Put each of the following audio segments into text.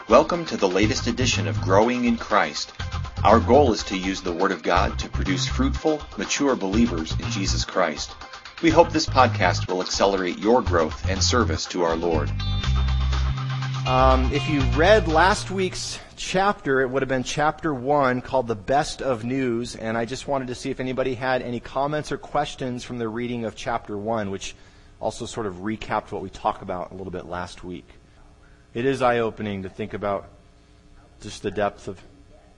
Welcome to the latest edition of Growing in Christ. Our goal is to use the Word of God to produce fruitful, mature believers in Jesus Christ. We hope this podcast will accelerate your growth and service to our Lord. If you read last week's chapter, it would have been chapter 1 called The Best of News, and I just wanted to see if anybody had any comments or questions from the reading of chapter 1, which also sort of recapped what we talked about a little bit last week. It is eye-opening to think about just the depth of...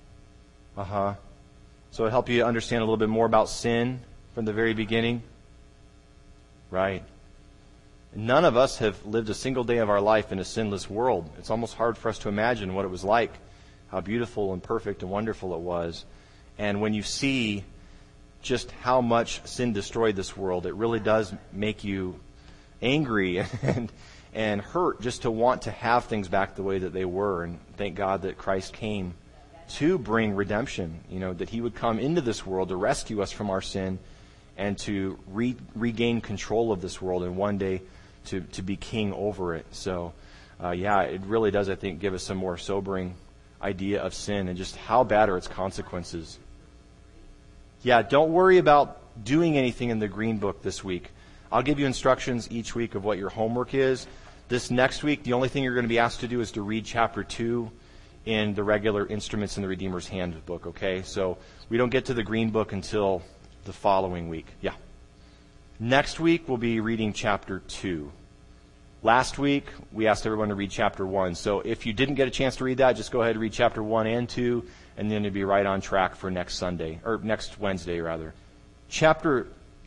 So it helped you understand a little bit more about sin from the very beginning? Right. None of us have lived a single day of our life in a sinless world. It's almost hard for us to imagine what it was like, how beautiful and perfect and wonderful it was. And when you see just how much sin destroyed this world, it really does make you angry and hurt just to want to have things back the way that they were. And thank God that Christ came to bring redemption, that He would come into this world to rescue us from our sin and to regain control of this world and one day to be king over it. So, it really does, I think, give us a more sobering idea of sin and just how bad are its consequences. Yeah, don't worry about doing anything in the Green Book this week. I'll give you instructions each week of what your homework is. This next week, the only thing you're going to be asked to do is to read chapter 2 in the regular Instruments in the Redeemer's Handbook, okay? So we don't get to the Green Book until the following week. Yeah. Next week, we'll be reading chapter 2. Last week, we asked everyone to read chapter 1. So if you didn't get a chance to read that, just go ahead and read chapter 1 and 2, and then you'll be right on track for next Wednesday. Chapter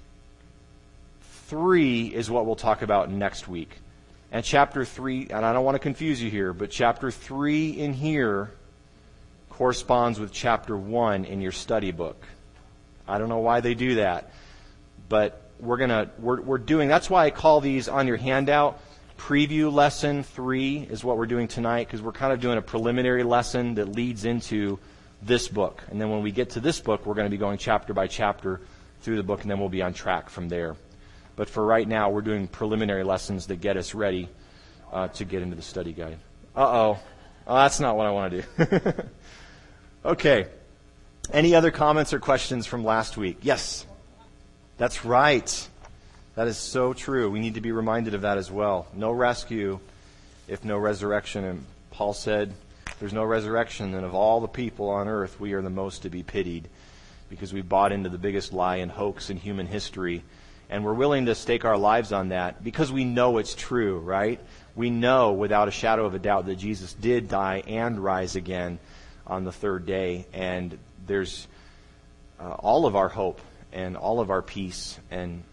3 is what we'll talk about next week. And chapter 3, and I don't want to confuse you here, but chapter 3 in here corresponds with chapter 1 in your study book. I don't know why they do that, but we're doing, that's why I call these on your handout. Preview lesson 3 is what we're doing tonight, because we're kind of doing a preliminary lesson that leads into this book. And then when we get to this book, we're going to be going chapter by chapter through the book, and then we'll be on track from there. But for right now, we're doing preliminary lessons that get us ready to get into the study guide. Oh, that's not what I want to do. Okay. Any other comments or questions from last week? Yes. That's right. That is so true. We need to be reminded of that as well. No rescue if no resurrection. And Paul said, if there's no resurrection, then of all the people on earth, we are the most to be pitied, because we bought into the biggest lie and hoax in human history. And we're willing to stake our lives on that because we know it's true, right? We know without a shadow of a doubt that Jesus did die and rise again on the third day. And there's all of our hope and all of our peace and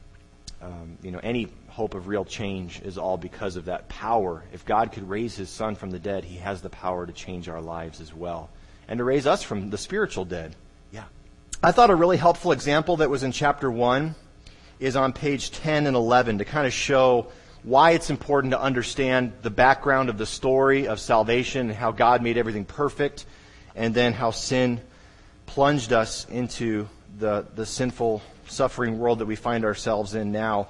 any hope of real change is all because of that power. If God could raise His Son from the dead, He has the power to change our lives as well and to raise us from the spiritual dead. Yeah. I thought a really helpful example that was in chapter 1 is on page 10 and 11 to kind of show why it's important to understand the background of the story of salvation and how God made everything perfect, and then how sin plunged us into the sinful, suffering world that we find ourselves in now.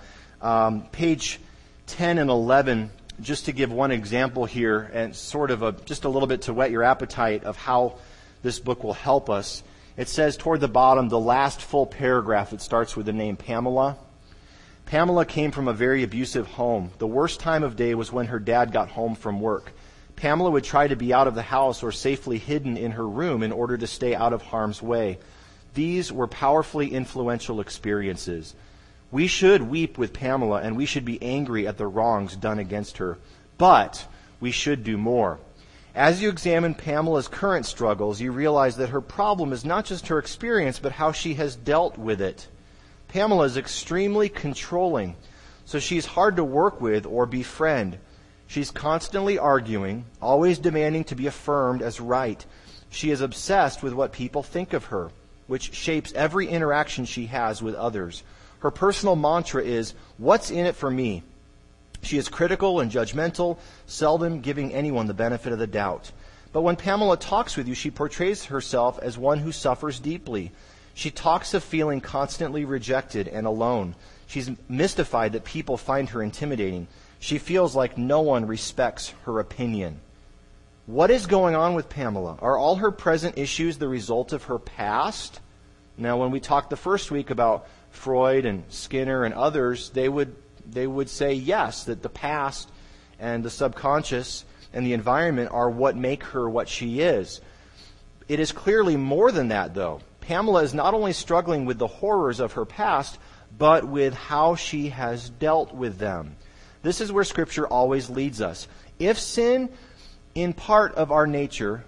Page 10 and 11, just to give one example here, and sort of just a little bit to whet your appetite of how this book will help us. It says toward the bottom, the last full paragraph, it starts with the name Pamela. Pamela came from a very abusive home. The worst time of day was when her dad got home from work. Pamela would try to be out of the house or safely hidden in her room in order to stay out of harm's way. These were powerfully influential experiences. We should weep with Pamela, and we should be angry at the wrongs done against her. But we should do more. As you examine Pamela's current struggles, you realize that her problem is not just her experience, but how she has dealt with it. Pamela is extremely controlling, so she's hard to work with or befriend. She's constantly arguing, always demanding to be affirmed as right. She is obsessed with what people think of her, which shapes every interaction she has with others. Her personal mantra is, "What's in it for me?" She is critical and judgmental, seldom giving anyone the benefit of the doubt. But when Pamela talks with you, she portrays herself as one who suffers deeply. She talks of feeling constantly rejected and alone. She's mystified that people find her intimidating. She feels like no one respects her opinion. What is going on with Pamela? Are all her present issues the result of her past? Now, when we talked the first week about Freud and Skinner and others, they would say yes, that the past and the subconscious and the environment are what make her what she is. It is clearly more than that, though. Pamela is not only struggling with the horrors of her past, but with how she has dealt with them. This is where Scripture always leads us. If sin is part of our nature,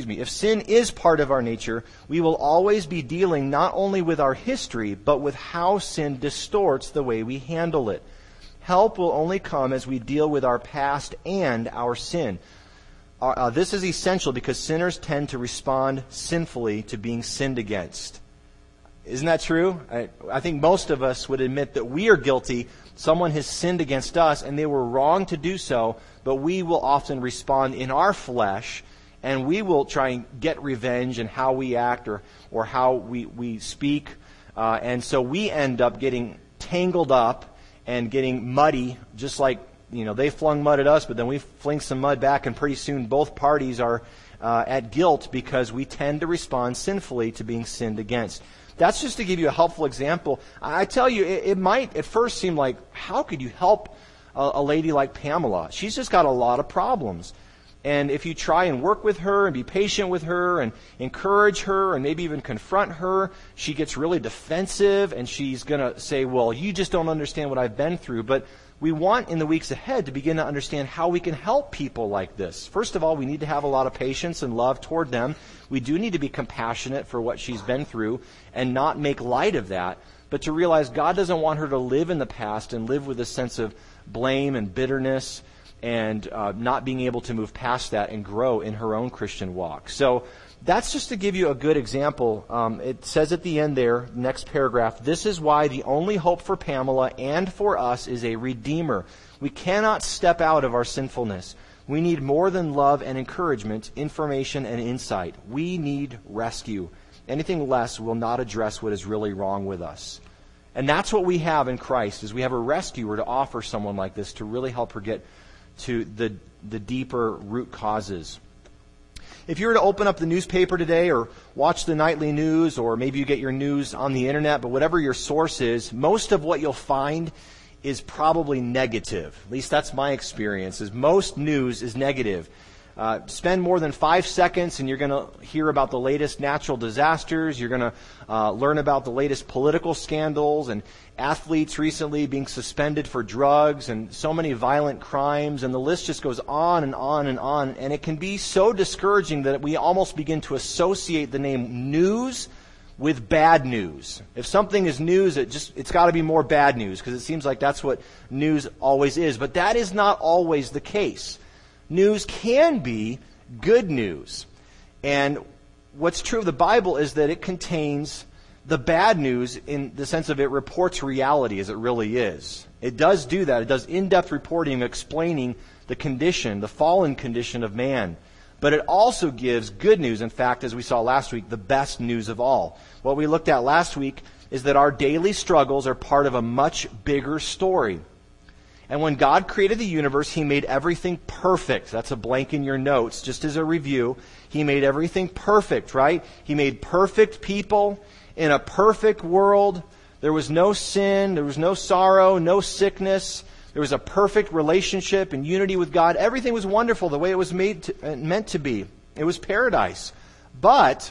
we will always be dealing not only with our history, but with how sin distorts the way we handle it. Help will only come as we deal with our past and our sin. This is essential because sinners tend to respond sinfully to being sinned against. Isn't that true? I think most of us would admit that we are guilty. Someone has sinned against us and they were wrong to do so, but we will often respond in our flesh and we will try and get revenge in how we act or how we speak. And so we end up getting tangled up and getting muddy, just like, they flung mud at us, but then we fling some mud back, and pretty soon both parties are at guilt because we tend to respond sinfully to being sinned against. That's just to give you a helpful example. I tell you, it might at first seem like, how could you help a lady like Pamela? She's just got a lot of problems. And if you try and work with her and be patient with her and encourage her and maybe even confront her, she gets really defensive and she's going to say, well, you just don't understand what I've been through. But we want in the weeks ahead to begin to understand how we can help people like this. First of all, we need to have a lot of patience and love toward them. We do need to be compassionate for what she's been through and not make light of that, but to realize God doesn't want her to live in the past and live with a sense of blame and bitterness and not being able to move past that and grow in her own Christian walk. So that's just to give you a good example. It says at the end there, next paragraph, this is why the only hope for Pamela and for us is a Redeemer. We cannot step out of our sinfulness. We need more than love and encouragement, information and insight. We need rescue. Anything less will not address what is really wrong with us. And that's what we have in Christ, is we have a rescuer to offer someone like this to really help her get to the deeper root causes. If you were to open up the newspaper today or watch the nightly news, or maybe you get your news on the internet, but whatever your source is, most of what you'll find is probably negative. At least that's my experience, is most news is negative. Spend more than 5 seconds and you're going to hear about the latest natural disasters. You're going to learn about the latest political scandals and athletes recently being suspended for drugs and so many violent crimes. And the list just goes on and on and on. And it can be so discouraging that we almost begin to associate the name news with bad news. If something is news, it's got to be more bad news because it seems like that's what news always is. But that is not always the case. News can be good news. And what's true of the Bible is that it contains the bad news in the sense of it reports reality as it really is. It does do that. It does in-depth reporting explaining the condition, the fallen condition of man. But it also gives good news. In fact, as we saw last week, the best news of all. What we looked at last week is that our daily struggles are part of a much bigger story. And when God created the universe, He made everything perfect. That's a blank in your notes, just as a review. He made everything perfect, right? He made perfect people in a perfect world. There was no sin, there was no sorrow, no sickness. There was a perfect relationship and unity with God. Everything was wonderful the way it was meant to be. It was paradise. But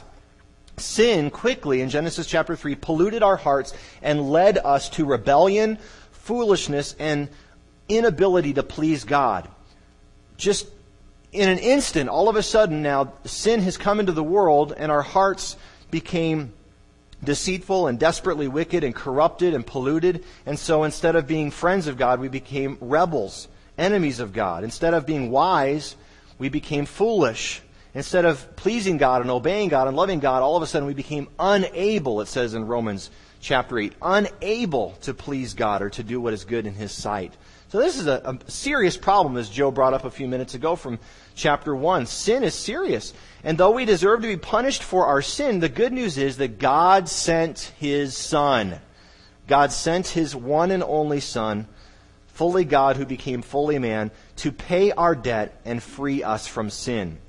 sin quickly, in Genesis chapter 3, polluted our hearts and led us to rebellion, foolishness, and inability to please God. Just in an instant, all of a sudden now, sin has come into the world and our hearts became deceitful and desperately wicked and corrupted and polluted. And so instead of being friends of God, we became rebels, enemies of God. Instead of being wise, we became foolish. Instead of pleasing God and obeying God and loving God, all of a sudden we became unable, it says in Romans chapter 8, unable to please God or to do what is good in His sight. So this is a serious problem, as Joe brought up a few minutes ago from chapter 1. Sin is serious. And though we deserve to be punished for our sin, the good news is that God sent His Son. God sent His one and only Son, fully God who became fully man, to pay our debt and free us from sin.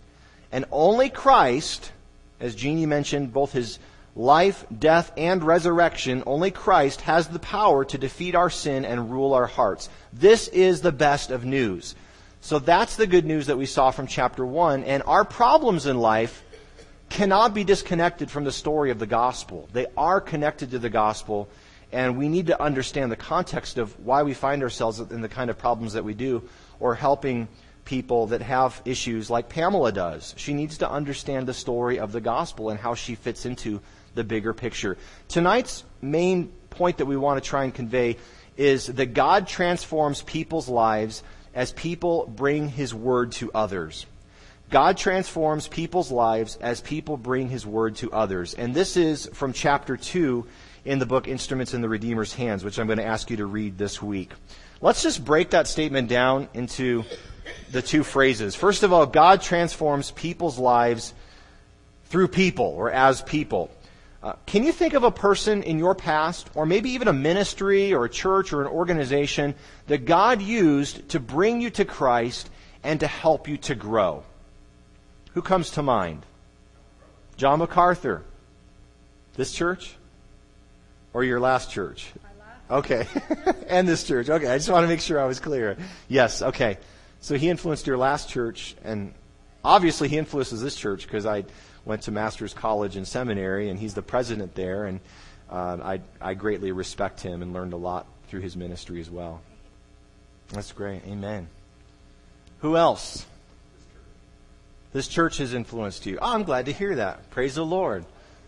And only Christ, as Jeannie mentioned, both his life, death, and resurrection, only Christ has the power to defeat our sin and rule our hearts. This is the best of news. So that's the good news that we saw from chapter 1. And our problems in life cannot be disconnected from the story of the gospel. They are connected to the gospel, and we need to understand the context of why we find ourselves in the kind of problems that we do, or helping people that have issues like Pamela does. She needs to understand the story of the gospel and how she fits into the bigger picture. Tonight's main point that we want to try and convey is that God transforms people's lives as people bring His word to others. God transforms people's lives as people bring His word to others. And this is from chapter 2 in the book Instruments in the Redeemer's Hands, which I'm going to ask you to read this week. Let's just break that statement down into the two phrases. First of all, God transforms people's lives through people, or as people. Can you think of a person in your past, or maybe even a ministry or a church or an organization, that God used to bring you to Christ and to help you to grow? Who comes to mind? John MacArthur. This church? Or your last church? Okay. And this church. Okay, I just want to make sure I was clear. Yes, okay. So he influenced your last church, and obviously he influences this church because I went to Master's College and Seminary, and he's the president there, and I greatly respect him and learned a lot through his ministry as well. That's great. Amen. Who else? This church has influenced you. Oh, I'm glad to hear that. Praise the Lord.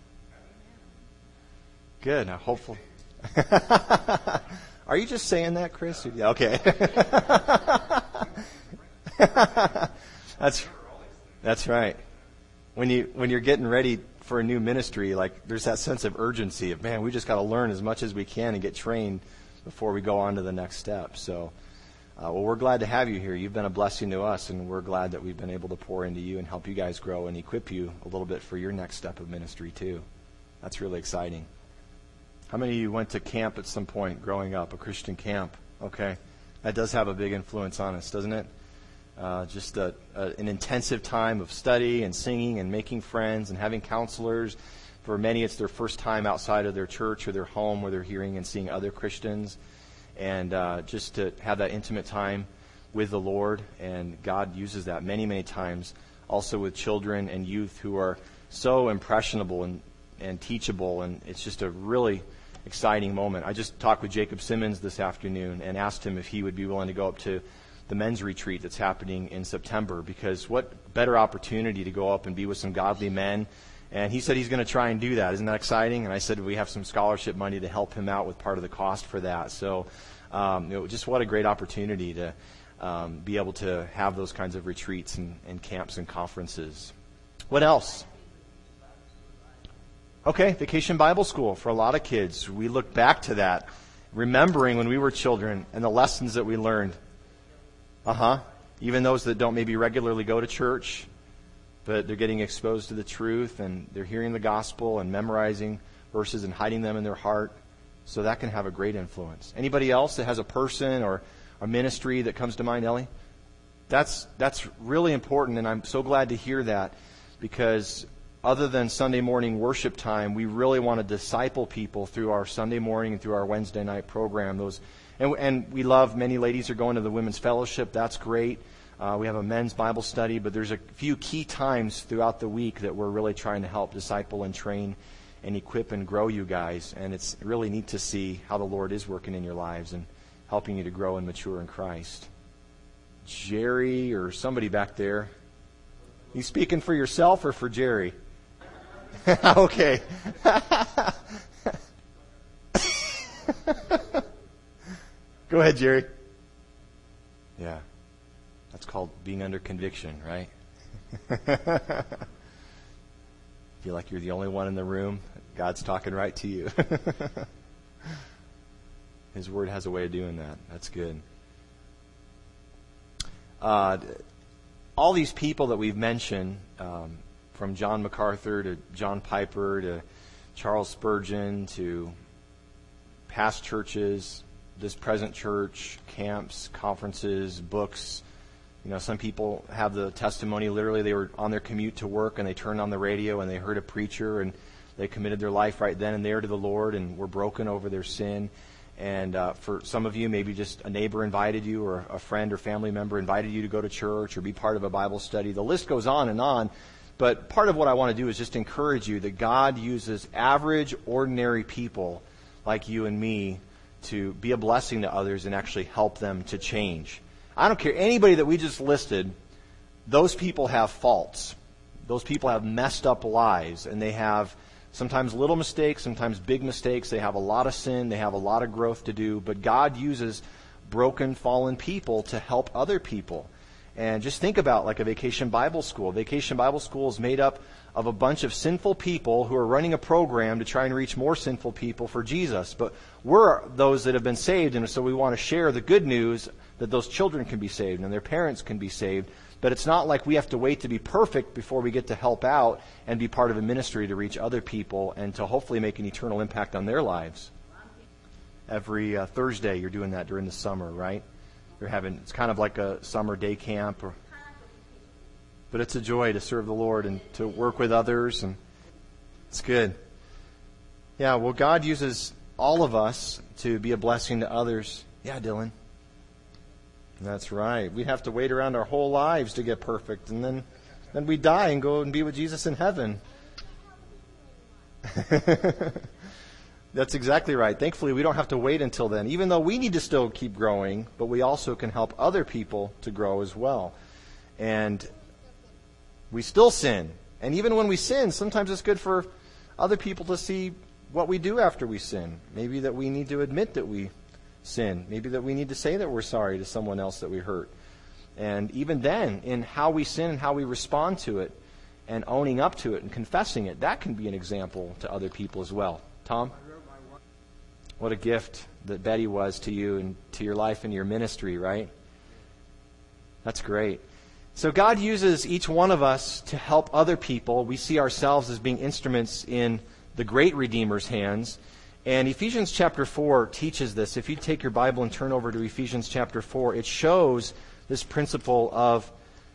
Good. Hopefully. Are you just saying that, Chris? Yeah, okay. That's right. When you're getting ready for a new ministry, like there's that sense of urgency of, man, we just got to learn as much as we can and get trained before we go on to the next step. So, well, we're glad to have you here. You've been a blessing to us, and we're glad that we've been able to pour into you and help you guys grow and equip you a little bit for your next step of ministry too. That's really exciting. How many of you went to camp at some point growing up, a Christian camp? Okay. That does have a big influence on us, doesn't it? Just an intensive time of study and singing and making friends and having counselors. For many, it's their first time outside of their church or their home where they're hearing and seeing other Christians. And just to have that intimate time with the Lord. And God uses that many, many times also with children and youth who are so impressionable and teachable. And it's just a really exciting moment. I just talked with Jacob Simmons this afternoon and asked him if he would be willing to go up to the men's retreat that's happening in September, because what better opportunity to go up and be with some godly men. And he said he's going to try and do that. Isn't that exciting? And I said we have some scholarship money to help him out with part of the cost for that. So just what a great opportunity to be able to have those kinds of retreats and camps and conferences. What else? Okay, Vacation Bible School for a lot of kids. We look back to that, remembering when we were children and the lessons that we learned. Even those that don't maybe regularly go to church, but they're getting exposed to the truth and they're hearing the gospel and memorizing verses and hiding them in their heart. So that can have a great influence. Anybody else that has a person or a ministry that comes to mind, Ellie? That's really important, and I'm so glad to hear that, because other than Sunday morning worship time, we really want to disciple people through our Sunday morning and through our Wednesday night program. And we love, many ladies are going to the women's fellowship. That's great. We have a men's Bible study, but there's a few key times throughout the week that we're really trying to help disciple and train and equip and grow you guys. And it's really neat to see how the Lord is working in your lives and helping you to grow and mature in Christ. Jerry or somebody back there. You speaking for yourself or for Jerry? Okay. Go ahead, Jerry. Yeah. That's called being under conviction, right? Feel like you're the only one in the room. God's talking right to you. His Word has a way of doing that. That's good. All these people that we've mentioned, from John MacArthur to John Piper to Charles Spurgeon to past churches, this present church, camps, conferences, books, Some people have the testimony, literally they were on their commute to work and they turned on the radio and they heard a preacher and they committed their life right then and there to the Lord and were broken over their sin. And for some of you, maybe just a neighbor invited you or a friend or family member invited you to go to church or be part of a Bible study. The list goes on and on. But part of what I want to do is just encourage you that God uses average, ordinary people like you and me to be a blessing to others and actually help them to change. I don't care. Anybody that we just listed, those people have faults. Those people have messed up lives, and they have sometimes little mistakes, sometimes big mistakes. They have a lot of sin. They have a lot of growth to do. But God uses broken, fallen people to help other people. And just think about like a Vacation Bible School. Vacation Bible School is made up of a bunch of sinful people who are running a program to try and reach more sinful people for Jesus. But we're those that have been saved, and so we want to share the good news that those children can be saved and their parents can be saved. But it's not like we have to wait to be perfect before we get to help out and be part of a ministry to reach other people and to hopefully make an eternal impact on their lives. Every Thursday you're doing that during the summer, right? It's kind of like a summer day camp, but it's a joy to serve the Lord and to work with others, and it's good. Yeah, well, God uses all of us to be a blessing to others. Yeah, Dylan. That's right. We have to wait around our whole lives to get perfect, and then we die and go and be with Jesus in heaven. That's exactly right. Thankfully, we don't have to wait until then, even though we need to still keep growing, but we also can help other people to grow as well. And we still sin. And even when we sin, sometimes it's good for other people to see what we do after we sin. Maybe that we need to admit that we sin. Maybe that we need to say that we're sorry to someone else that we hurt. And even then, in how we sin and how we respond to it and owning up to it and confessing it, that can be an example to other people as well. Tom? What a gift that Betty was to you and to your life and your ministry, right? That's great. So God uses each one of us to help other people. We see ourselves as being instruments in the great Redeemer's hands. And Ephesians chapter 4 teaches this. If you take your Bible and turn over to Ephesians chapter 4, it shows this principle of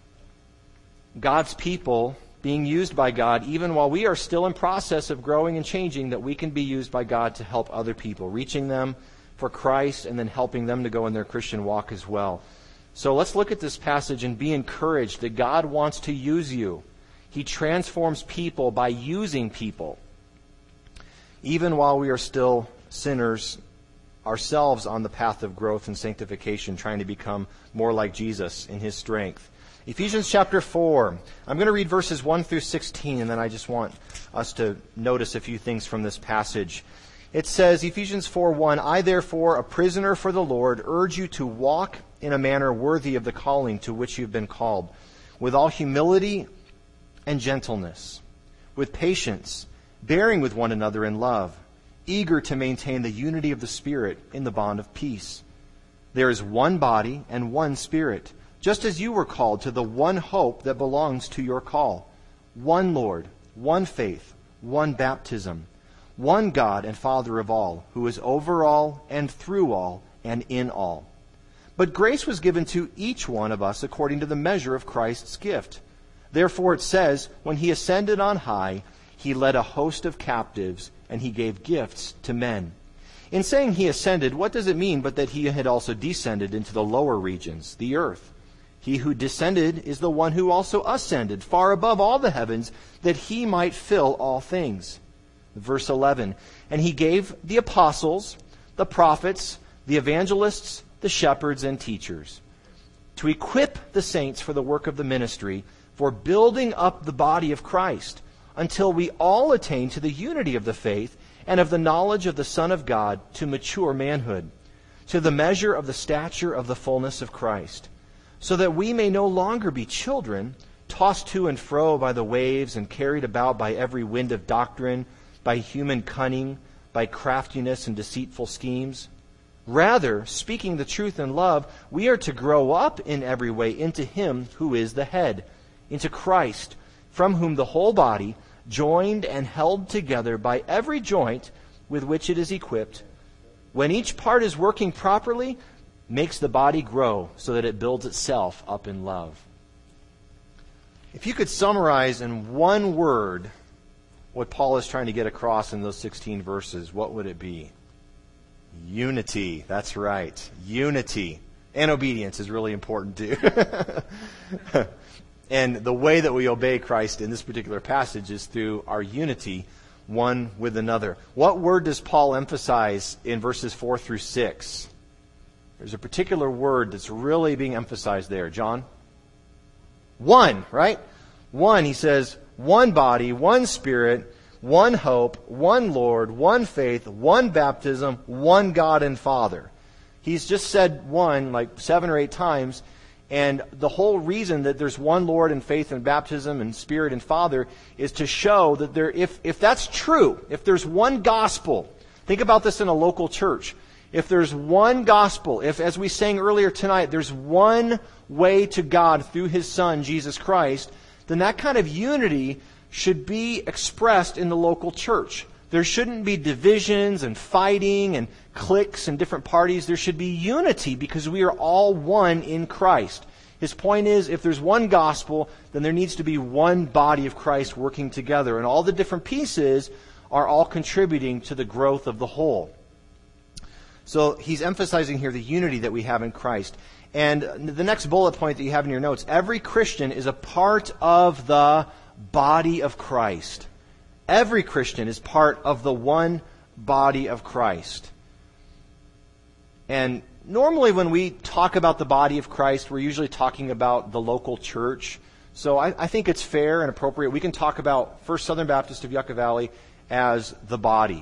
God's people being used by God, even while we are still in process of growing and changing, that we can be used by God to help other people, reaching them for Christ and then helping them to go in their Christian walk as well. So let's look at this passage and be encouraged that God wants to use you. He transforms people by using people, even while we are still sinners ourselves on the path of growth and sanctification, trying to become more like Jesus in His strength. Ephesians chapter 4. I'm going to read verses 1 through 16, and then I just want us to notice a few things from this passage. It says, Ephesians 4:1, I therefore, a prisoner for the Lord, urge you to walk in a manner worthy of the calling to which you've been called, with all humility and gentleness, with patience, bearing with one another in love, eager to maintain the unity of the Spirit in the bond of peace. There is one body and one Spirit, just as you were called to the one hope that belongs to your call. One Lord, one faith, one baptism, one God and Father of all, who is over all and through all and in all. But grace was given to each one of us according to the measure of Christ's gift. Therefore it says, when He ascended on high, He led a host of captives, and He gave gifts to men. In saying He ascended, what does it mean but that He had also descended into the lower regions, the earth? He who descended is the one who also ascended far above all the heavens, that He might fill all things. Verse 11, and He gave the apostles, the prophets, the evangelists, the shepherds and teachers, to equip the saints for the work of the ministry, for building up the body of Christ, until we all attain to the unity of the faith and of the knowledge of the Son of God, to mature manhood, to the measure of the stature of the fullness of Christ, so that we may no longer be children, tossed to and fro by the waves and carried about by every wind of doctrine, by human cunning, by craftiness and deceitful schemes. Rather, speaking the truth in love, we are to grow up in every way into Him who is the head, into Christ, from whom the whole body, joined and held together by every joint with which it is equipped, when each part is working properly, makes the body grow so that it builds itself up in love. If you could summarize in one word what Paul is trying to get across in those 16 verses, what would it be? Unity. That's right. Unity. And obedience is really important too. And the way that we obey Christ in this particular passage is through our unity one with another. What word does Paul emphasize in verses 4 through 6? There's a particular word that's really being emphasized there. John? One, right? One, he says, one body, one Spirit, one hope, one Lord, one faith, one baptism, one God and Father. He's just said one like 7 or 8 times. And the whole reason that there's one Lord and faith and baptism and Spirit and Father is to show that if that's true, if there's one gospel, think about this in a local church. If there's one gospel, if, as we sang earlier tonight, there's one way to God through His Son, Jesus Christ, then that kind of unity should be expressed in the local church. There shouldn't be divisions and fighting and cliques and different parties. There should be unity because we are all one in Christ. His point is, if there's one gospel, then there needs to be one body of Christ working together. And all the different pieces are all contributing to the growth of the whole. So he's emphasizing here the unity that we have in Christ. And the next bullet point that you have in your notes, every Christian is a part of the body of Christ. Every Christian is part of the one body of Christ. And normally when we talk about the body of Christ, we're usually talking about the local church. So I think it's fair and appropriate. We can talk about First Southern Baptist of Yucca Valley as the body,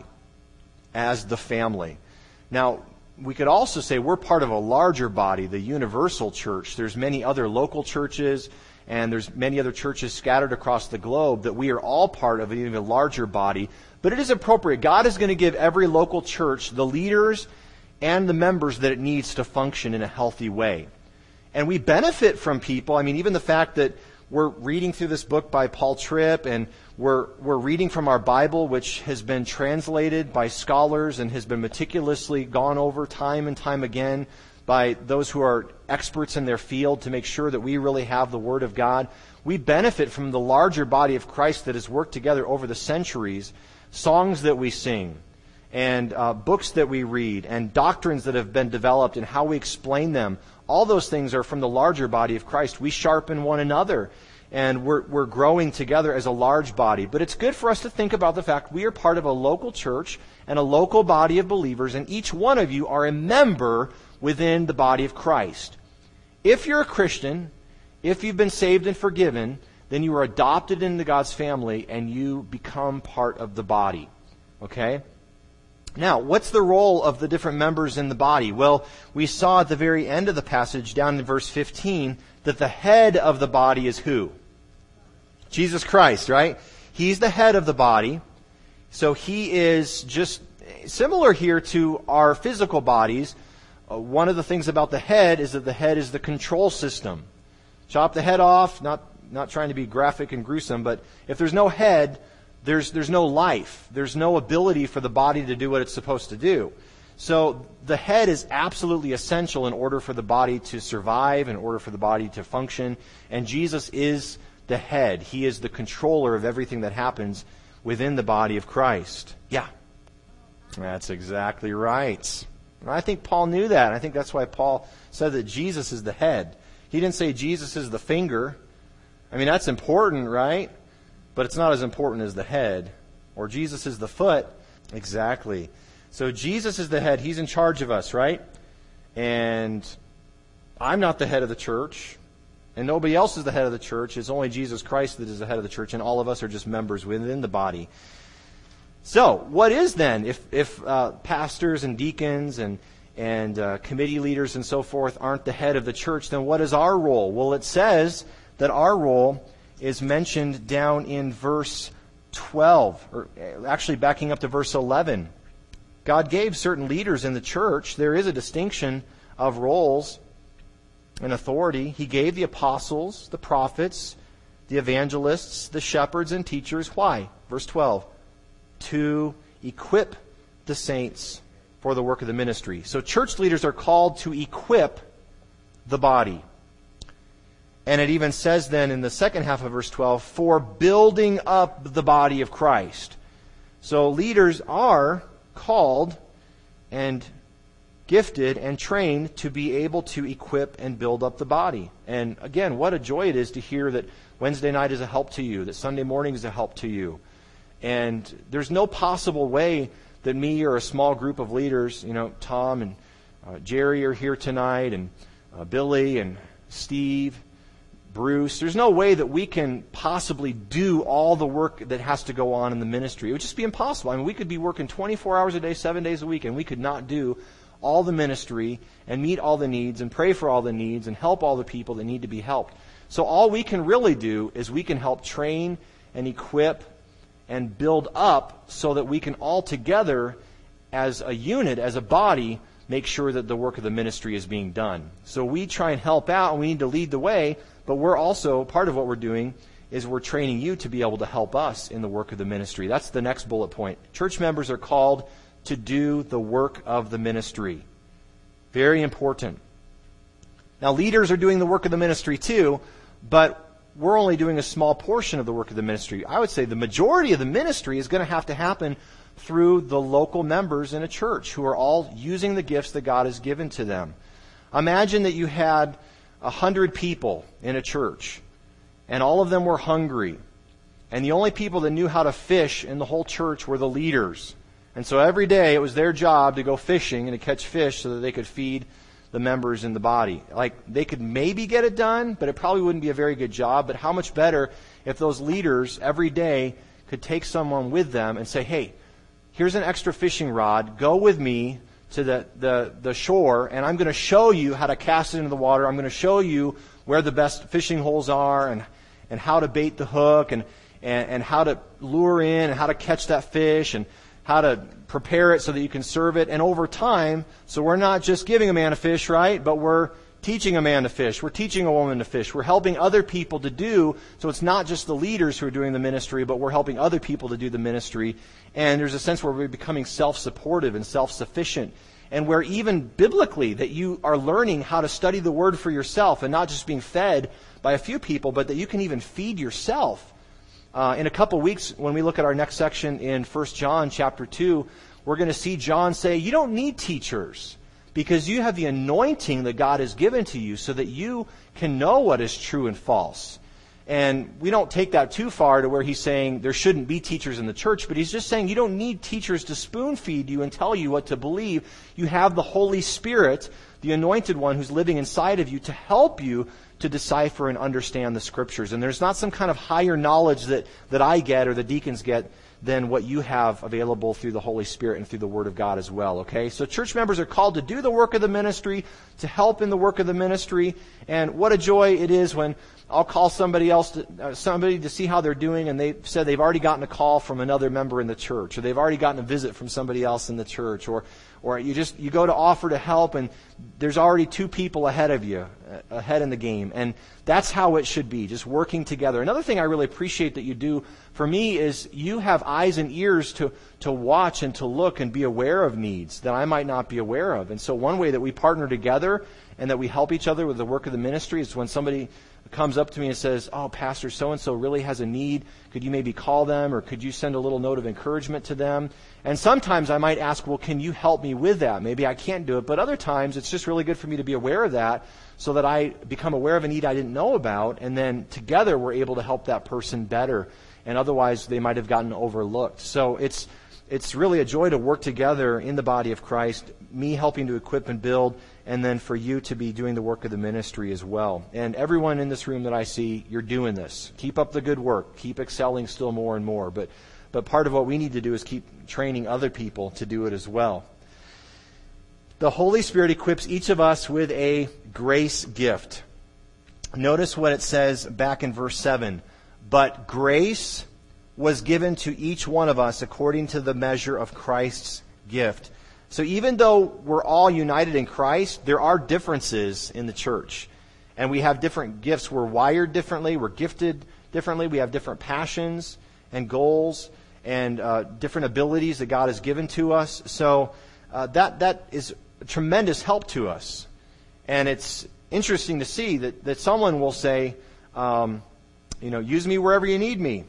as the family. Now, we could also say we're part of a larger body, the universal church. There's many other local churches, and there's many other churches scattered across the globe that we are all part of an even larger body. But it is appropriate. God is going to give every local church the leaders and the members that it needs to function in a healthy way. And we benefit from people. I mean, even the fact that we're reading through this book by Paul Tripp, and we're reading from our Bible, which has been translated by scholars and has been meticulously gone over time and time again by those who are experts in their field to make sure that we really have the Word of God. We benefit from the larger body of Christ that has worked together over the centuries, songs that we sing, and books that we read, and doctrines that have been developed and how we explain them. All those things are from the larger body of Christ. We sharpen one another, and we're growing together as a large body. But it's good for us to think about the fact we are part of a local church and a local body of believers, and each one of you are a member within the body of Christ. If you're a Christian, if you've been saved and forgiven, then you are adopted into God's family and you become part of the body. Okay? Now, what's the role of the different members in the body? Well, we saw at the very end of the passage, down in verse 15, that the head of the body is who? Jesus Christ, right? He's the head of the body. So He is just similar here to our physical bodies. One of the things about the head is that the head is the control system. Chop the head off, not trying to be graphic and gruesome, but if there's no head, there's no life. There's no ability for the body to do what it's supposed to do. So the head is absolutely essential in order for the body to survive, in order for the body to function. And Jesus is the head. He is the controller of everything that happens within the body of Christ. Yeah. That's exactly right. And I think Paul knew that. I think that's why Paul said that Jesus is the head. He didn't say Jesus is the finger. I mean, that's important, right? But it's not as important as the head. Or Jesus is the foot. Exactly. So Jesus is the head. He's in charge of us, right? And I'm not the head of the church. And nobody else is the head of the church. It's only Jesus Christ that is the head of the church. And all of us are just members within the body. So, what is then, if pastors and deacons and committee leaders and so forth aren't the head of the church, then what is our role? Well, it says that our role is mentioned down in verse 12, or actually backing up to verse 11. God gave certain leaders in the church. There is a distinction of roles and authority. He gave the apostles, the prophets, the evangelists, the shepherds and teachers. Why? Verse 12. To equip the saints for the work of the ministry. So church leaders are called to equip the body. And it even says then in the second half of verse 12, for building up the body of Christ. So leaders are called and gifted and trained to be able to equip and build up the body. And again, what a joy it is to hear that Wednesday night is a help to you, that Sunday morning is a help to you. And there's no possible way that me or a small group of leaders, Tom and Jerry are here tonight, and Billy and Steve, Bruce, there's no way that we can possibly do all the work that has to go on in the ministry. It would just be impossible. I mean, we could be working 24 hours a day, 7 days a week, and we could not do all the ministry and meet all the needs and pray for all the needs and help all the people that need to be helped. So all we can really do is we can help train and equip and build up so that we can all together as a unit, as a body, make sure that the work of the ministry is being done. So we try and help out, and we need to lead the way, but we're also, part of what we're doing is we're training you to be able to help us in the work of the ministry. That's the next bullet point. Church members are called to do the work of the ministry. Very important. Now, leaders are doing the work of the ministry too, but we're only doing a small portion of the work of the ministry. I would say the majority of the ministry is going to have to happen through the local members in a church who are all using the gifts that God has given to them. Imagine that you had 100 people in a church, and all of them were hungry, and the only people that knew how to fish in the whole church were the leaders. And so every day it was their job to go fishing and to catch fish so that they could feed the members in the body. Like, they could maybe get it done, but it probably wouldn't be a very good job. But how much better if those leaders every day could take someone with them and say, hey, here's an extra fishing rod, go with me to the shore, and I'm going to show you how to cast it into the water. I'm going to show you where the best fishing holes are, and how to bait the hook, and how to lure in, and how to catch that fish, and how to prepare it so that you can serve it. And over time, so we're not just giving a man a fish, right? But we're teaching a man to fish. We're teaching a woman to fish. We're helping other people to do. So it's not just the leaders who are doing the ministry, but we're helping other people to do the ministry. And there's a sense where we're becoming self-supportive and self-sufficient. And where even biblically that you are learning how to study the Word for yourself and not just being fed by a few people, but that you can even feed yourself. In a couple weeks, when we look at our next section in 1 John chapter 2, we're going to see John say, you don't need teachers because you have the anointing that God has given to you so that you can know what is true and false. And we don't take that too far to where he's saying there shouldn't be teachers in the church, but he's just saying you don't need teachers to spoon feed you and tell you what to believe. You have the Holy Spirit, the anointed one who's living inside of you to help you to decipher and understand the Scriptures. And there's not some kind of higher knowledge that I get or the deacons get than what you have available through the Holy Spirit and through the Word of God as well, okay? So church members are called to do the work of the ministry, to help in the work of the ministry, and what a joy it is when I'll call somebody to see how they're doing, and they've said they've already gotten a call from another member in the church, or they've already gotten a visit from somebody else in the church, or you go to offer to help, and there's already 2 people ahead of you, ahead in the game. And that's how it should be, just working together. Another thing I really appreciate that you do for me is you have eyes and ears to watch and to look and be aware of needs that I might not be aware of. And so one way that we partner together and that we help each other with the work of the ministry is when somebody comes up to me and says, oh, Pastor so-and-so really has a need. Could you maybe call them, or could you send a little note of encouragement to them? And sometimes I might ask, well, can you help me with that? Maybe I can't do it. But other times it's just really good for me to be aware of that so that I become aware of a need I didn't know about, and then together we're able to help that person better. And otherwise they might have gotten overlooked. So it's really a joy to work together in the body of Christ, me helping to equip and build, and then for you to be doing the work of the ministry as well. And everyone in this room that I see, you're doing this. Keep up the good work. Keep excelling still more and more. But part of what we need to do is keep training other people to do it as well. The Holy Spirit equips each of us with a grace gift. Notice what it says back in verse 7. But grace was given to each one of us according to the measure of Christ's gift. So even though we're all united in Christ, there are differences in the church. And we have different gifts. We're wired differently. We're gifted differently. We have different passions and goals and different abilities that God has given to us. So that is a tremendous help to us. And it's interesting to see that someone will say, use me wherever you need me.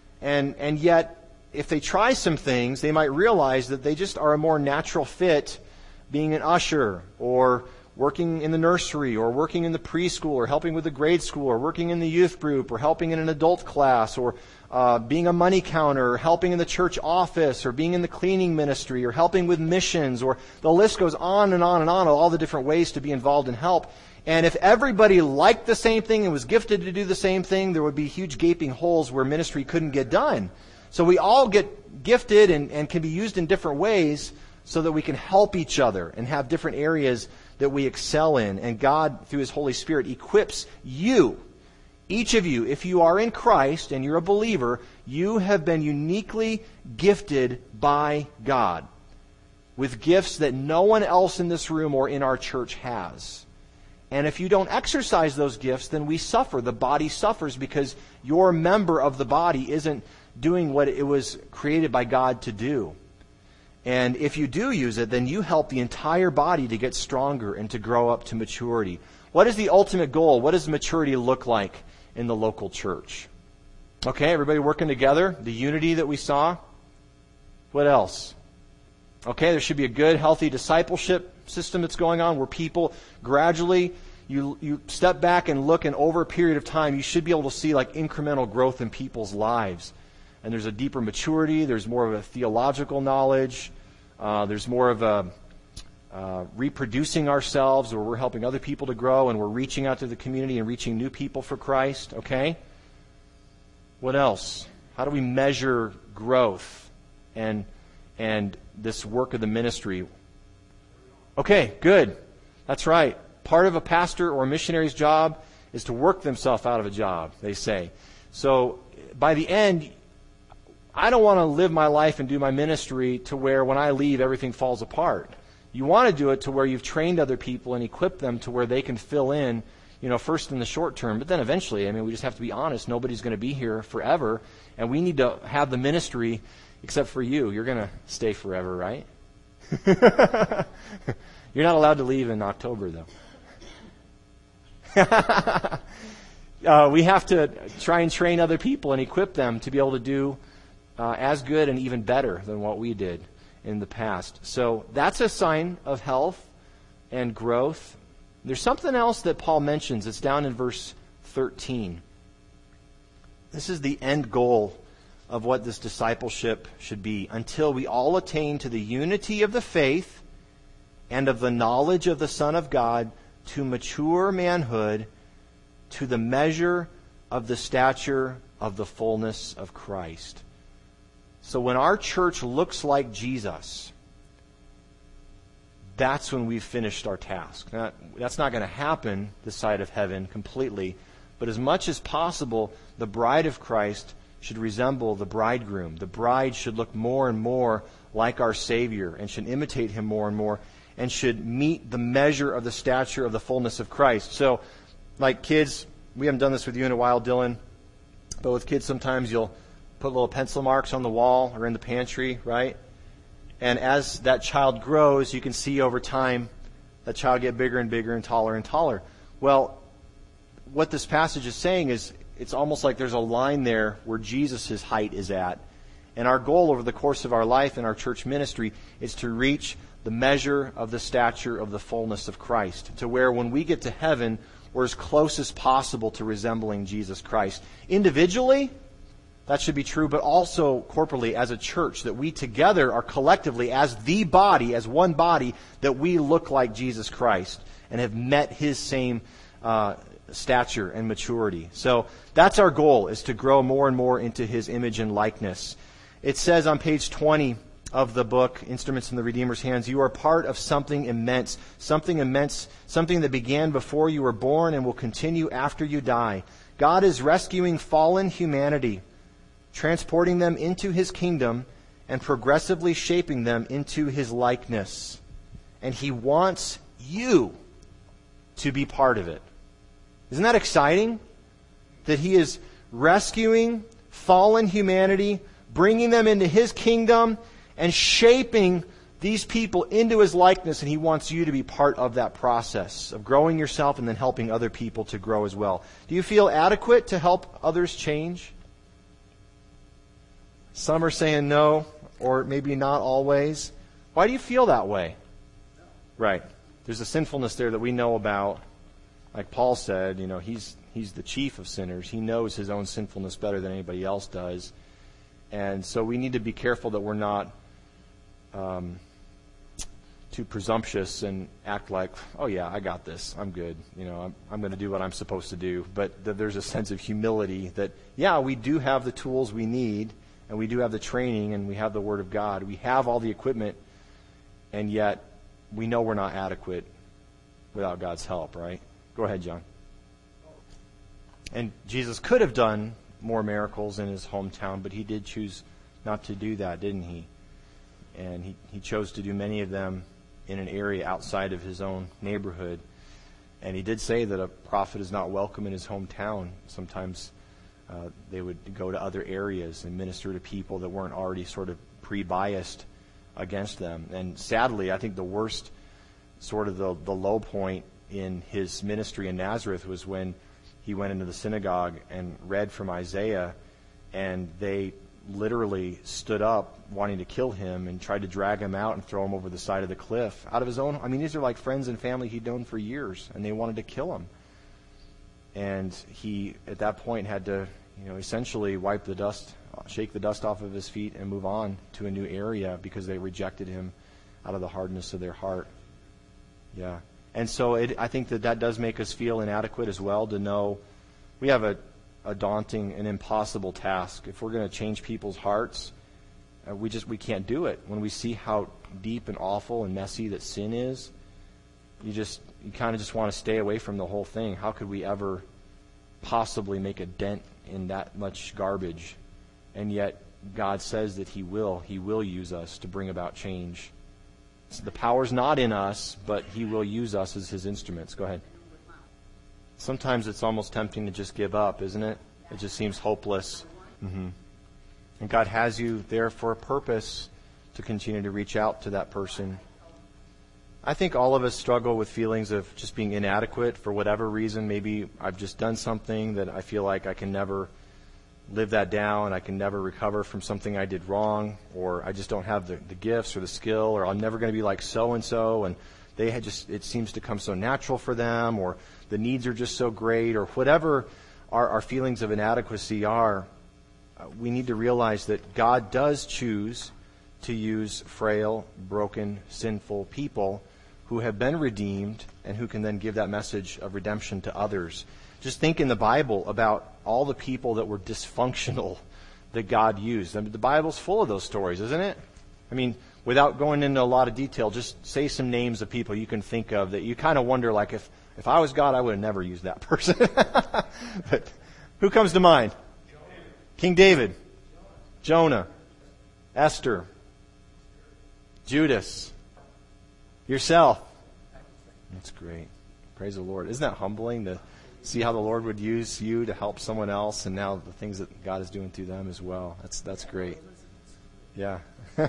And yet, if they try some things, they might realize that they just are a more natural fit being an usher, or working in the nursery, or working in the preschool, or helping with the grade school, or working in the youth group, or helping in an adult class, or being a money counter, or helping in the church office, or being in the cleaning ministry, or helping with missions, or the list goes on and on and on of all the different ways to be involved in help. And if everybody liked the same thing and was gifted to do the same thing, there would be huge gaping holes where ministry couldn't get done. So we all get gifted and can be used in different ways so that we can help each other and have different areas that we excel in. And God, through His Holy Spirit, equips you, each of you. If you are in Christ and you're a believer, you have been uniquely gifted by God with gifts that no one else in this room or in our church has. And if you don't exercise those gifts, then we suffer. The body suffers because your member of the body isn't doing what it was created by God to do. And if you do use it, then you help the entire body to get stronger and to grow up to maturity. What is the ultimate goal? What does maturity look like in the local church? Okay, everybody working together, the unity that we saw. What else? Okay, there should be a good, healthy discipleship system that's going on where people gradually, you step back and look, and over a period of time, you should be able to see like incremental growth in people's lives. And there's a deeper maturity, there's more of a theological knowledge, there's more of a reproducing ourselves, where we're helping other people to grow and we're reaching out to the community and reaching new people for Christ. Okay? What else? How do we measure growth and this work of the ministry? Okay, good. That's right. Part of a pastor or a missionary's job is to work themselves out of a job, they say. So by the end, I don't want to live my life and do my ministry to where when I leave everything falls apart. You want to do it to where you've trained other people and equipped them to where they can fill in, first in the short term, but then eventually, we just have to be honest, nobody's going to be here forever, and we need to have the ministry, except for you. You're going to stay forever, right? You're not allowed to leave in October, though. We have to try and train other people and equip them to be able to do as good and even better than what we did in the past. So that's a sign of health and growth. There's something else that Paul mentions. It's down in verse 13. This is the end goal of what this discipleship should be, until we all attain to the unity of the faith and of the knowledge of the Son of God, to mature manhood, to the measure of the stature of the fullness of Christ. So when our church looks like Jesus, that's when we've finished our task. Now, that's not going to happen this side of heaven completely, but as much as possible, the bride of Christ should resemble the bridegroom. The bride should look more and more like our Savior and should imitate Him more and more and should meet the measure of the stature of the fullness of Christ. So, like kids, we haven't done this with you in a while, Dylan, but with kids sometimes you'll put little pencil marks on the wall or in the pantry, right? And as that child grows, you can see over time that child get bigger and bigger and taller. Well, what this passage is saying is it's almost like there's a line there where Jesus' height is at. And our goal over the course of our life and our church ministry is to reach the measure of the stature of the fullness of Christ, to where when we get to heaven, we're as close as possible to resembling Jesus Christ. Individually, that should be true, but also corporately as a church, that we together are collectively as the body, as one body, that we look like Jesus Christ and have met His same stature and maturity. So that's our goal, is to grow more and more into His image and likeness. It says on page 20 of the book, Instruments in the Redeemer's Hands, you are part of something immense, something that began before you were born and will continue after you die. God is rescuing fallen humanity, transporting them into His kingdom and progressively shaping them into His likeness. And He wants you to be part of it. Isn't that exciting? That He is rescuing fallen humanity, bringing them into His kingdom, and shaping these people into His likeness, and He wants you to be part of that process of growing yourself and then helping other people to grow as well. Do you feel adequate to help others change? Some are saying no, or maybe not always. Why do you feel that way? Right. There's a sinfulness there that we know about. Like Paul said, he's the chief of sinners. He knows his own sinfulness better than anybody else does. And so we need to be careful that we're not too presumptuous and act like, oh yeah, I got this. I'm good. I'm going to do what I'm supposed to do. But that there's a sense of humility that, yeah, we do have the tools we need, and we do have the training, and we have the Word of God. We have all the equipment, and yet we know we're not adequate without God's help, right? Go ahead, John. And Jesus could have done more miracles in His hometown, but He did choose not to do that, didn't He? And he chose to do many of them in an area outside of His own neighborhood. And He did say that a prophet is not welcome in his hometown. Sometimes they would go to other areas and minister to people that weren't already sort of pre-biased against them. And sadly, I think the worst, sort of the low point in His ministry in Nazareth was when He went into the synagogue and read from Isaiah, and they literally stood up wanting to kill Him and tried to drag Him out and throw Him over the side of the cliff out of His own. I mean, these are like friends and family He'd known for years, and they wanted to kill Him. And He, at that point, had to, essentially wipe the dust, shake the dust off of His feet and move on to a new area because they rejected Him out of the hardness of their heart. Yeah. And so I think that does make us feel inadequate as well, to know we have a daunting and impossible task. If we're going to change people's hearts, we can't do it. When we see how deep and awful and messy that sin is, you kind of just want to stay away from the whole thing. How could we ever possibly make a dent in that much garbage? And yet God says that He will use us to bring about change. So the power's not in us, but He will use us as His instruments. Go ahead. Sometimes it's almost tempting to just give up, isn't it? It just seems hopeless. Mm-hmm. And God has you there for a purpose, to continue to reach out to that person. I think all of us struggle with feelings of just being inadequate for whatever reason. Maybe I've just done something that I feel like I can never live that down. I can never recover from something I did wrong, or I just don't have the gifts or the skill, or I'm never going to be like so-and-so, and it seems to come so natural for them, or the needs are just so great, or whatever our feelings of inadequacy are. We need to realize that God does choose to use frail, broken, sinful people who have been redeemed and who can then give that message of redemption to others. Just think in the Bible about all the people that were dysfunctional that God used. I mean, the Bible's full of those stories, isn't it? I mean, without going into a lot of detail, just say some names of people you can think of that you kind of wonder, like, if I was God, I would have never used that person. But who comes to mind? King David, Jonah, Esther, Judas, yourself. That's great. Praise the Lord. Isn't that humbling to see how the Lord would use you to help someone else, and now the things that God is doing through them as well? That's great. Yeah.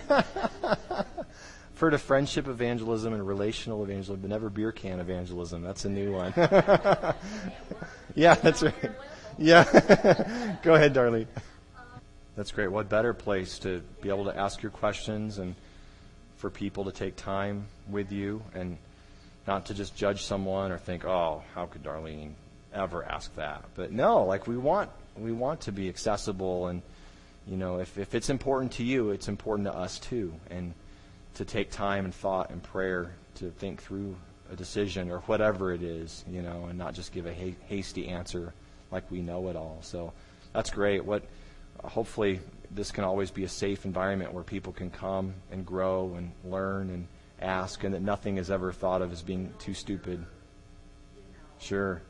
I've heard of friendship evangelism and relational evangelism, but never beer can evangelism. That's a new one. Yeah, that's right. Yeah. Go ahead, Darlene. That's great. What better place to be able to ask your questions and for people to take time with you and not to just judge someone or think, oh, how could Darlene ever ask that? But no, like we want to be accessible, and if it's important to you, it's important to us too, and to take time and thought and prayer to think through a decision or whatever it is, and not just give a hasty answer like we know it all. So that's great. Hopefully this can always be a safe environment where people can come and grow and learn and ask, and that nothing is ever thought of as being too stupid. Sure.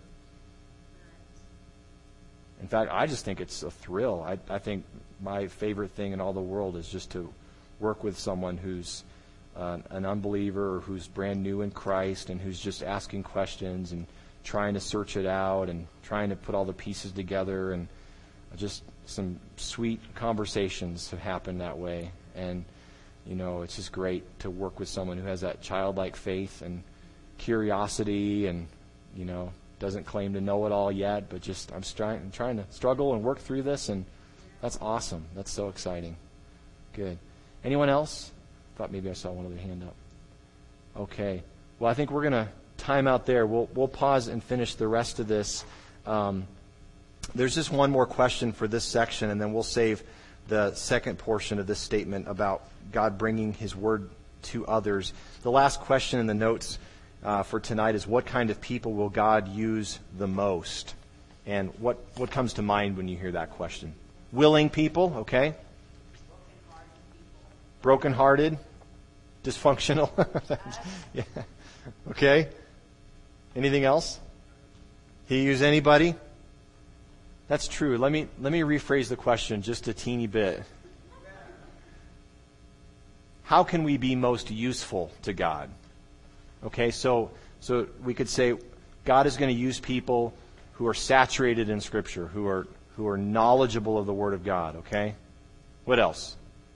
In fact, I just think it's a thrill. I think my favorite thing in all the world is just to work with someone who's an unbeliever or who's brand new in Christ and who's just asking questions and trying to search it out and trying to put all the pieces together, and just some sweet conversations have happened that way. And It's just great to work with someone who has that childlike faith and curiosity and, doesn't claim to know it all yet, but just I'm trying to struggle and work through this, and that's awesome. That's so exciting. Good. Anyone else? Thought maybe I saw one other hand up. Okay. Well, I think we're going to time out there. We'll pause and finish the rest of this. There's just one more question for this section, and then we'll save the second portion of this statement about God bringing His Word to others. The last question in the notes for tonight is, what kind of people will God use the most? And what comes to mind when you hear that question? Willing people, okay? Broken-hearted, dysfunctional. Yeah. Okay. Anything else? He use anybody? That's true. Let me rephrase the question just a teeny bit. How can we be most useful to God? Okay, so we could say God is going to use people who are saturated in Scripture, who are knowledgeable of the Word of God, okay? What else?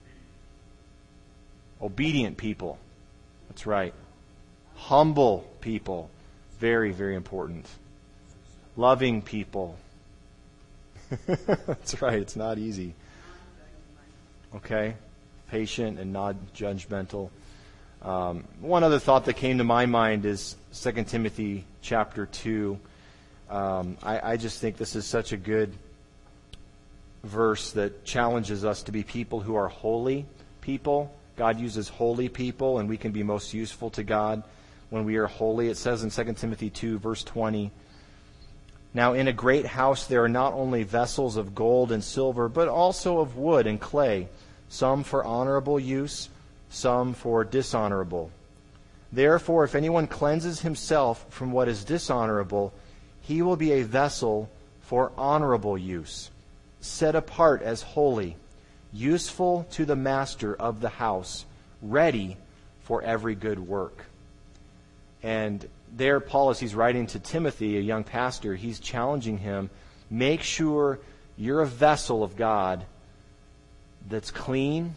Obedient people. That's right. Humble people. Very, very important. Loving people. That's right, it's not easy. Okay? Patient and not judgmental. One other thought that came to my mind is 2 Timothy chapter 2. I just think this is such a good verse that challenges us to be people who are holy people. God uses holy people, and we can be most useful to God when we are holy. It says in 2 Timothy 2, verse 20, "Now in a great house there are not only vessels of gold and silver, but also of wood and clay, some for honorable use, some for dishonorable. Therefore, if anyone cleanses himself from what is dishonorable, he will be a vessel for honorable use, set apart as holy, useful to the master of the house, ready for every good work." And there, Paul, as he's writing to Timothy, a young pastor, he's challenging him, make sure you're a vessel of God that's clean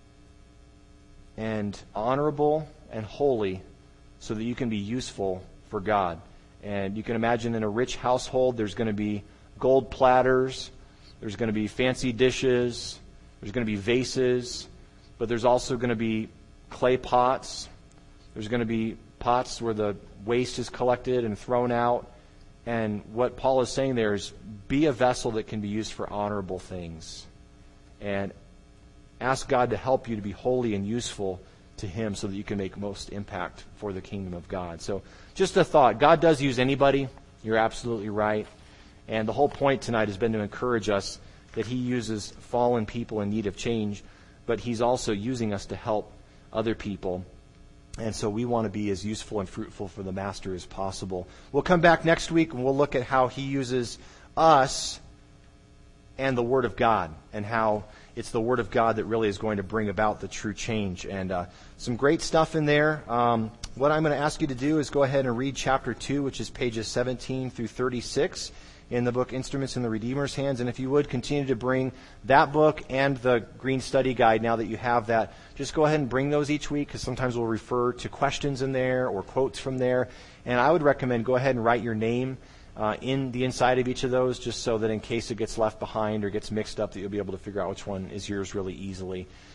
and honorable and holy so that you can be useful for God. And you can imagine in a rich household, there's going to be gold platters, there's going to be fancy dishes, there's going to be vases, but there's also going to be clay pots. There's going to be pots where the waste is collected and thrown out. And what Paul is saying there is, be a vessel that can be used for honorable things. And ask God to help you to be holy and useful to Him so that you can make most impact for the kingdom of God. So just a thought. God does use anybody. You're absolutely right. And the whole point tonight has been to encourage us that He uses fallen people in need of change, but He's also using us to help other people. And so we want to be as useful and fruitful for the Master as possible. We'll come back next week and we'll look at how He uses us and the Word of God, and how it's the Word of God that really is going to bring about the true change. And some great stuff in there. What I'm going to ask you to do is go ahead and read chapter 2, which is pages 17 through 36 in the book Instruments in the Redeemer's Hands. And if you would, continue to bring that book and the Green Study Guide now that you have that. Just go ahead and bring those each week, because sometimes we'll refer to questions in there or quotes from there. And I would recommend go ahead and write your name in the inside of each of those, just so that in case it gets left behind or gets mixed up, that you'll be able to figure out which one is yours really easily.